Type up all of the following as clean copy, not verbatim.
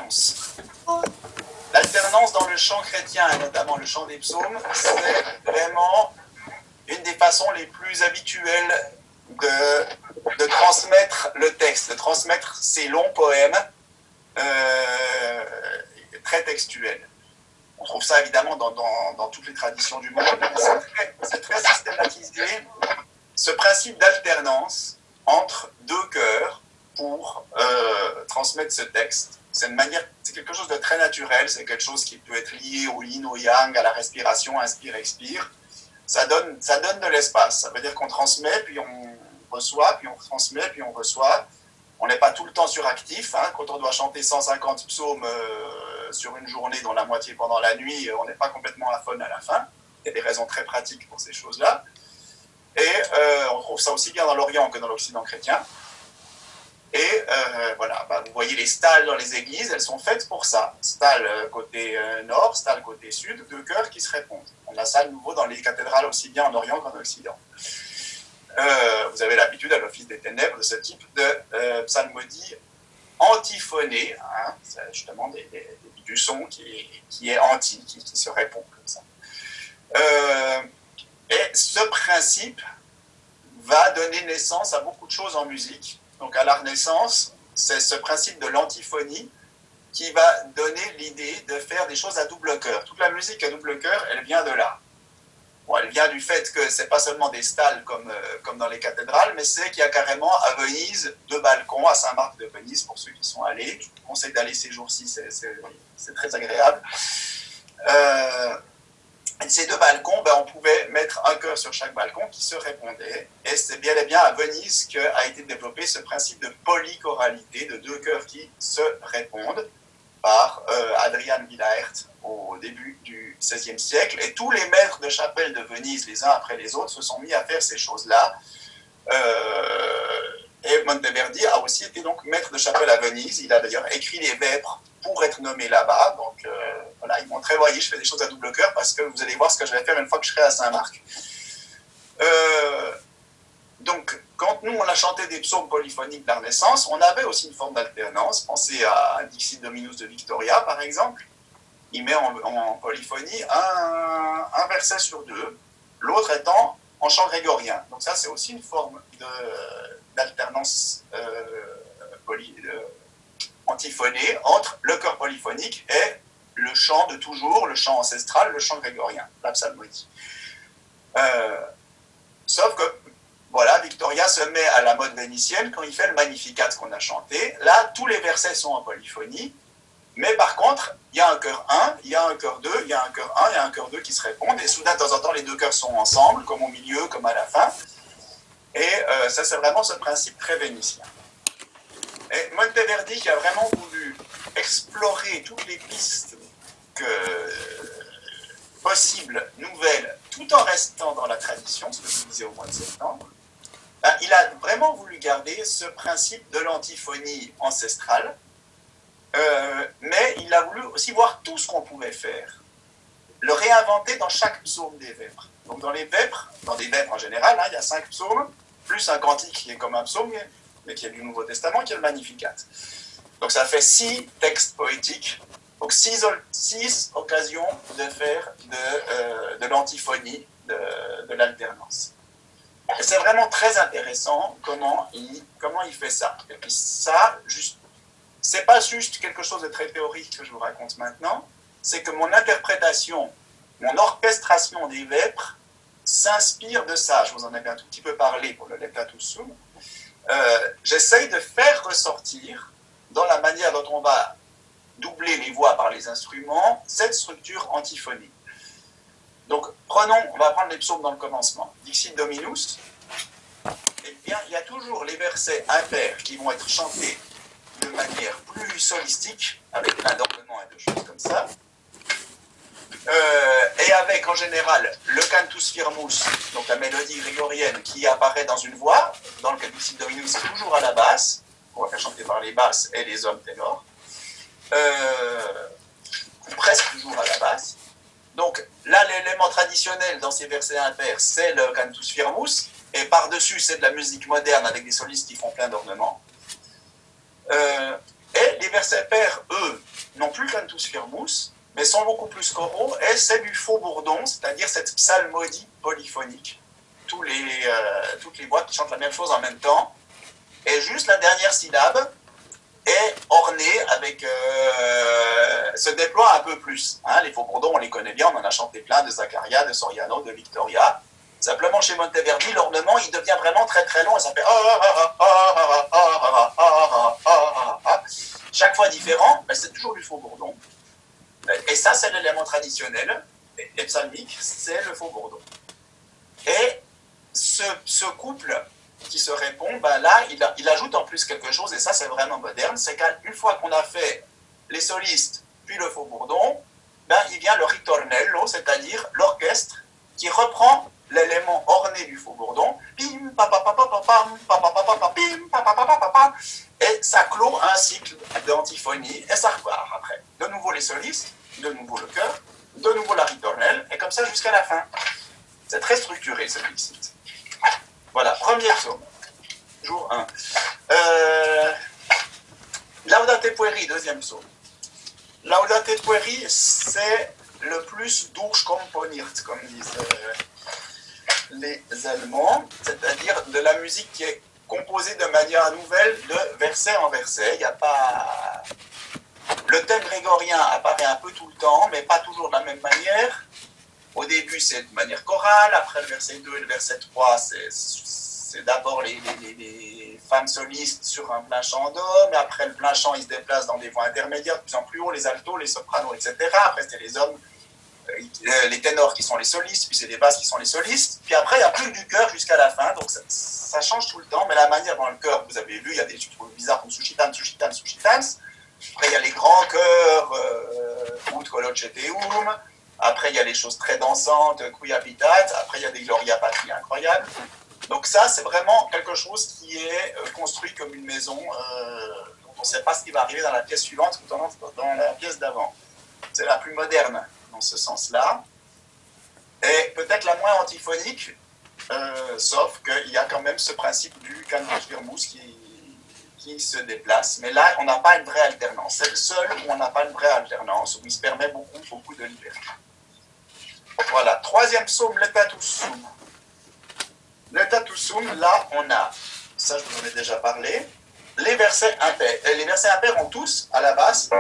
l'alternance. L'alternance dans le chant chrétien, et notamment le chant des psaumes, c'est vraiment une des façons les plus habituelles de transmettre le texte, de transmettre ces longs poèmes très textuels. On trouve ça évidemment dans toutes les traditions du monde, c'est très systématisé, ce principe d'alternance entre deux chœurs pour transmettre ce texte. C'est quelque chose de très naturel, c'est quelque chose qui peut être lié au yin, au yang, à la respiration, inspire, expire. Ça donne de l'espace, ça veut dire qu'on transmet, puis on reçoit, puis on transmet, puis on reçoit. On n'est pas tout le temps suractif, hein. Quand on doit chanter 150 psaumes sur une journée, dont la moitié pendant la nuit, on n'est pas complètement aphone à la fin. Il y a des raisons très pratiques pour ces choses-là. Et on trouve ça aussi bien dans l'Orient que dans l'Occident chrétien. Et voilà, vous voyez les stalles dans les églises, elles sont faites pour ça. Stalles côté nord, stalles côté sud, deux chœurs qui se répondent. On a ça à nouveau dans les cathédrales aussi bien en Orient qu'en Occident. Vous avez l'habitude à l'Office des Ténèbres de ce type de psalmodie antiphonée, hein, c'est justement du son qui est anti, qui se répond comme ça. Et ce principe va donner naissance à beaucoup de choses en musique. Donc à la Renaissance, c'est ce principe de l'antiphonie qui va donner l'idée de faire des choses à double chœur. Toute la musique à double chœur, elle vient de là. Bon, elle vient du fait que ce n'est pas seulement des stalles comme dans les cathédrales, mais c'est qu'il y a carrément à Venise 2 balcons, à Saint-Marc de Venise, pour ceux qui sont allés. Je vous conseille d'aller ces jours-ci, c'est très agréable. Ces 2 balcons, on pouvait mettre un chœur sur chaque balcon qui se répondait. Et c'est bien et bien à Venise qu'a été développé ce principe de polychoralité, de 2 chœurs qui se répondent, par Adrian Willaert au début du XVIe siècle. Et tous les maîtres de chapelle de Venise, les uns après les autres, se sont mis à faire ces choses-là. Et Monteverdi a aussi été donc maître de chapelle à Venise. Il a d'ailleurs écrit les vêpres pour être nommé là-bas. Donc voilà, il montrait, voyez, je fais des choses à double cœur parce que vous allez voir ce que je vais faire une fois que je serai à Saint-Marc. Donc, quand nous, on a chanté des psaumes polyphoniques de la Renaissance, on avait aussi une forme d'alternance. Pensez à Dixit Dominus de Victoria, par exemple. Il met en polyphonie un verset sur 2, l'autre étant en chant grégorien. Donc ça, c'est aussi une forme d'alternance antiphonée entre le chœur polyphonique et le chant de toujours, le chant ancestral, le chant grégorien, la psalmodie. Sauf que, voilà, Victoria se met à la mode vénitienne quand il fait le Magnificat qu'on a chanté. Là, tous les versets sont en polyphonie, mais par contre, il y a un chœur 1, il y a un chœur 2, il y a un chœur 1, il y a un chœur 2 qui se répondent, et soudain, de temps en temps, les 2 chœurs sont ensemble, comme au milieu, comme à la fin. Et ça, c'est vraiment ce principe très vénitien. Et Monteverdi, qui a vraiment voulu explorer toutes les pistes possibles, nouvelles, tout en restant dans la tradition, ce que je disais au mois de septembre, il a vraiment voulu garder ce principe de l'antiphonie ancestrale, mais il a voulu aussi voir tout ce qu'on pouvait faire, le réinventer dans chaque psaume des vêpres. Donc dans des vêpres en général, hein, il y a 5 psaumes, plus un cantique qui est comme un psaume, mais qui est du Nouveau Testament, qui est le Magnificat. Donc ça fait 6 textes poétiques, donc 6 occasions de faire de l'antiphonie, de l'alternance. Et c'est vraiment très intéressant comment il fait ça. Et puis ça, c'est pas juste quelque chose de très théorique que je vous raconte maintenant, c'est que mon interprétation, mon orchestration des vêpres s'inspire de ça. Je vous en avais un tout petit peu parlé pour le Lectatus Sum. J'essaye de faire ressortir, dans la manière dont on va doubler les voix par les instruments, cette structure antiphonique. Donc, on va prendre les psaumes dans le commencement. Dixit Dominus, eh bien, il y a toujours les versets impairs qui vont être chantés de manière plus solistique, avec plein d'ornements et de choses comme ça. Et avec, en général, le cantus firmus, donc la mélodie grégorienne qui apparaît dans une voix. Dans le Dixit Dominus, c'est toujours à la basse. On va faire chanter par les basses et les hommes ténors. Presque toujours à la basse. Donc là, l'élément traditionnel dans ces versets impairs, c'est le cantus firmus, et par-dessus, c'est de la musique moderne avec des solistes qui font plein d'ornements. Et les versets pairs, eux, n'ont plus cantus firmus, mais sont beaucoup plus choraux, et c'est du faux bourdon, c'est-à-dire cette psalmodie polyphonique. Toutes les voix qui chantent la même chose en même temps, et juste la dernière syllabe est ornée avec, se déploie un peu plus. Hein, les faux bourdons, on les connaît bien, on en a chanté plein, de Zaccaria, de Soriano, de Victoria. Simplement, chez Monteverdi, l'ornement, il devient vraiment très très long, et ça fait chaque fois différent, mais c'est toujours du faux bourdon. Et ça, c'est l'élément traditionnel, et psalmique, c'est le faux bourdon. Et ce couple qui se répond, ben là, il ajoute en plus quelque chose, et ça, c'est vraiment moderne, c'est qu'une fois qu'on a fait les solistes, puis le faux bourdon, ben, il vient le ritornello, c'est-à-dire l'orchestre, qui reprend l'élément orné du faux bourdon, pim, et ça clôt un cycle d'antiphonie, et ça repart après. De nouveau les solistes, de nouveau le chœur, de nouveau la ritornelle, et comme ça jusqu'à la fin. C'est très structuré, celui-ci. Voilà, premier psaume, jour 1. Laudate pueri, deuxième psaume. Laudate pueri, c'est le plus durchkomponiert, comme disent les Allemands, c'est-à-dire de la musique qui est composée de manière nouvelle, de verset en verset. Il n'y a pas... Le thème grégorien apparaît un peu tout le temps, mais pas toujours de la même manière. Au début, c'est de manière chorale, après le verset 2 et le verset 3, c'est d'abord les femmes solistes sur un plein chant d'hommes, et après le plein chant, ils se déplacent dans des voix intermédiaires, de plus en plus haut, les altos, les sopranos, etc. Après, c'est les hommes, les ténors qui sont les solistes, puis c'est les basses qui sont les solistes, puis après, il n'y a plus que du chœur jusqu'à la fin, donc ça change tout le temps, mais la manière dans le chœur, vous avez vu, il y a des trucs bizarres comme Suscitans, Suscitans, Suscitans. Après, il y a les grands chœurs, Ut Coloceteum. Après, il y a les choses très dansantes, Quia Pitat. Après, il y a des Gloria Patri incroyables. Donc ça, c'est vraiment quelque chose qui est construit comme une maison, dont on ne sait pas ce qui va arriver dans la pièce suivante ou dans la pièce d'avant. C'est la plus moderne dans ce sens-là. Et peut-être la moins antiphonique, sauf qu'il y a quand même ce principe du cantus firmus qui se déplace. Mais là, on n'a pas une vraie alternance. C'est le seul où on n'a pas une vraie alternance, où il se permet beaucoup de liberté. Voilà, troisième psaume, l'Etatus Sum. L'Etatus Sum, là, on a, ça je vous en ai déjà parlé, les versets impairs. Et les versets impairs ont tous, à la basse,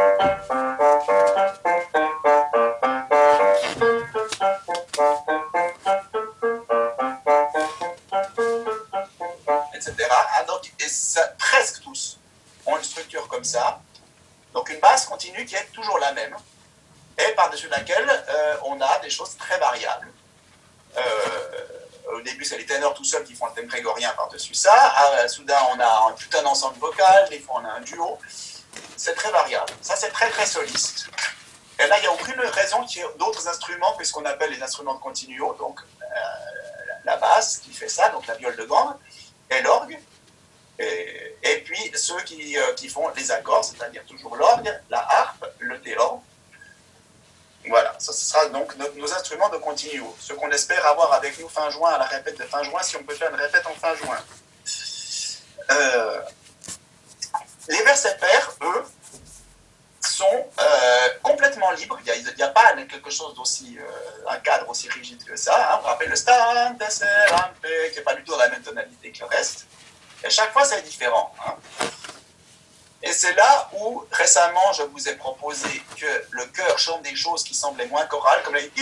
etc. Donc, presque tous ont une structure comme ça. Donc une basse continue qui est toujours la même, et par-dessus laquelle on a des choses très variables. Au début, c'est les ténors tout seuls qui font le thème grégorien par-dessus ça. Soudain, on a tout un ensemble vocal, des fois on a un duo. C'est très variable. Ça, c'est très très soliste. Et là, il n'y a aucune raison qu'il y ait d'autres instruments que ce qu'on appelle les instruments de continuo, donc la basse qui fait ça, donc la viole de gambe, et l'orgue. Et puis ceux qui font les accords, c'est-à-dire toujours l'orgue, la harpe, le théorbe. Voilà, ça sera donc nos instruments de continuo, ce qu'on espère avoir avec nous fin juin, à la répète de fin juin, si on peut faire une répète en fin juin. Les versets pairs, eux, sont complètement libres, il n'y a pas quelque chose d'aussi, un cadre aussi rigide que ça, hein. On rappelle le stante serampe, qui n'est pas du tout dans la même tonalité que le reste, et chaque fois c'est différent, hein. Et c'est là où, récemment, je vous ai proposé que le chœur chante des choses qui semblaient moins chorales, comme les...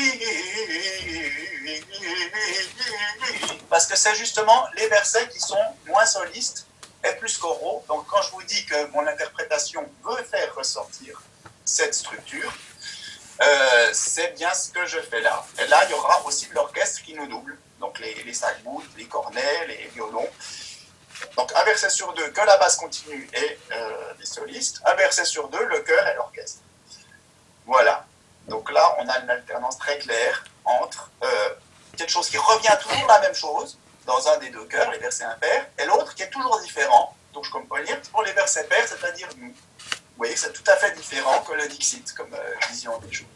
Parce que c'est justement les versets qui sont moins solistes et plus choraux. Donc quand je vous dis que mon interprétation veut faire ressortir cette structure, c'est bien ce que je fais là. Et là, il y aura aussi l'orchestre qui nous double. Donc les sac-bouts, les cornets, les violons. Donc un verset sur deux, que la basse continue et les solistes. Un verset sur deux, le chœur et l'orchestre. Voilà. Donc là, on a une alternance très claire entre quelque chose qui revient toujours la même chose dans un des deux chœurs, les versets impairs, et l'autre qui est toujours différent. Donc je comprends lire pour les versets pairs, c'est-à-dire nous. Vous voyez que c'est tout à fait différent que le Dixit comme vision des choses.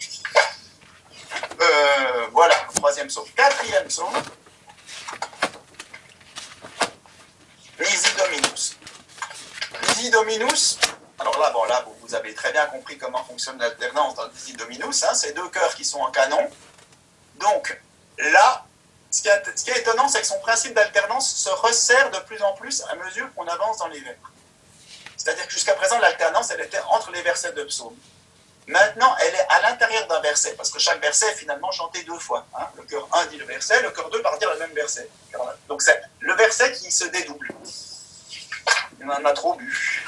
Voilà, troisième psaume. Quatrième psaume. Nisi Dominus. Nisi Dominus, Alors là, bon, là, vous avez très bien compris comment fonctionne l'alternance dans le Dizzy Dominus, hein, c'est deux chœurs qui sont en canon. Donc, là, ce qui est étonnant, c'est que son principe d'alternance se resserre de plus en plus à mesure qu'on avance dans les vers. C'est-à-dire que jusqu'à présent, l'alternance, elle était entre les versets de psaume. Maintenant, elle est à l'intérieur d'un verset, parce que chaque verset est finalement chanté deux fois. Hein. Le chœur 1 dit le verset, le chœur 2 va dire le même verset. Donc c'est le verset qui se dédouble. On en a trop bu.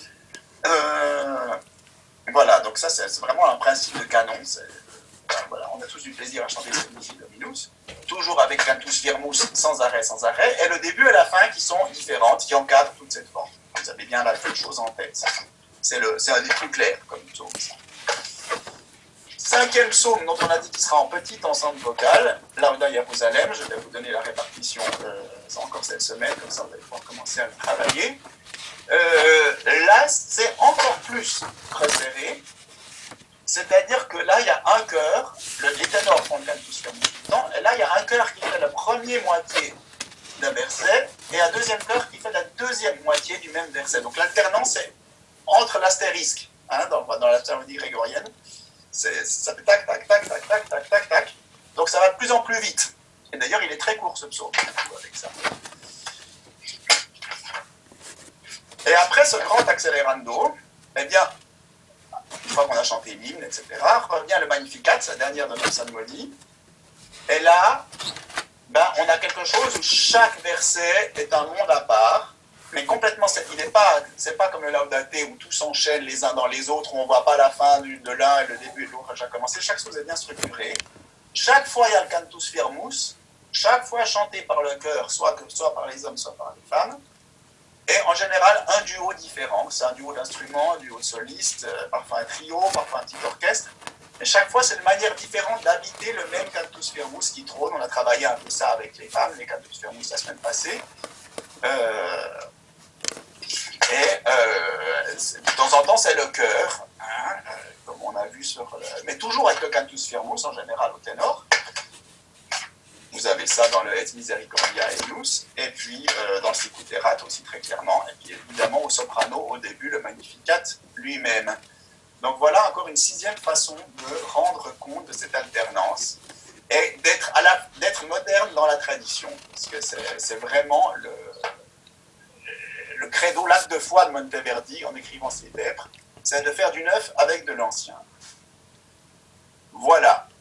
Voilà, donc ça c'est vraiment un principe de canon. Voilà, on a tous du plaisir à chanter ce Dizzy Dominus, toujours avec Cantus Firmus, sans arrêt, et le début et la fin qui sont différentes, qui encadrent toute cette forme. Vous avez bien la même chose en tête. C'est un des plus clairs comme psaume. Cinquième psaume dont on a dit qu'il sera en petite ensemble vocale, Lauda Jérusalem, je vais vous donner la répartition encore cette semaine, comme ça vous allez pouvoir commencer à le travailler. Là, c'est encore plus resserré, c'est-à-dire que là, il y a un chœur, les ténors font le cantus firmus tout le temps, et là, il y a un chœur qui fait la première moitié d'un verset, et un deuxième chœur qui fait la deuxième moitié du même verset. Donc l'alternance est entre l'astérisque, hein, dans la psalmodie grégorienne, ça fait tac, tac, tac, tac, tac, tac, tac, tac, donc ça va de plus en plus vite. Et d'ailleurs, il est très court ce psaume, avec ça. Et après ce grand accélérando, eh bien, une fois qu'on a chanté l'hymne, etc., revient le Magnificat, sa dernière de nos psalmodies. Et là, ben, on a quelque chose où chaque verset est un monde à part, mais complètement, c'est pas comme le Laudate où tout s'enchaîne les uns dans les autres, où on ne voit pas la fin de l'un et le début de l'autre a déjà commencé. Chaque chose est bien structurée. Chaque fois, il y a le Cantus Firmus, chaque fois chanté par le chœur, soit par les hommes, soit par les femmes. Et en général, un duo différent. C'est un duo d'instruments, un duo de solistes, parfois un trio, parfois un petit orchestre. Et chaque fois, c'est une manière différente d'habiter le même Cantus Firmus qui trône. On a travaillé un peu ça avec les femmes, les Cantus Firmus la semaine passée. De temps en temps, c'est le chœur, hein, comme on a vu mais toujours avec le Cantus Firmus en général au ténor. Vous avez ça dans le Et Misericordia Eius, et puis dans le Sicuterat aussi très clairement, et puis évidemment au soprano, au début, le Magnificat lui-même. Donc voilà encore une sixième façon de rendre compte de cette alternance, et d'être moderne dans la tradition, parce que c'est vraiment le credo, l'acte de foi de Monteverdi en écrivant ses vêpres, c'est de faire du neuf avec de l'ancien. Voilà.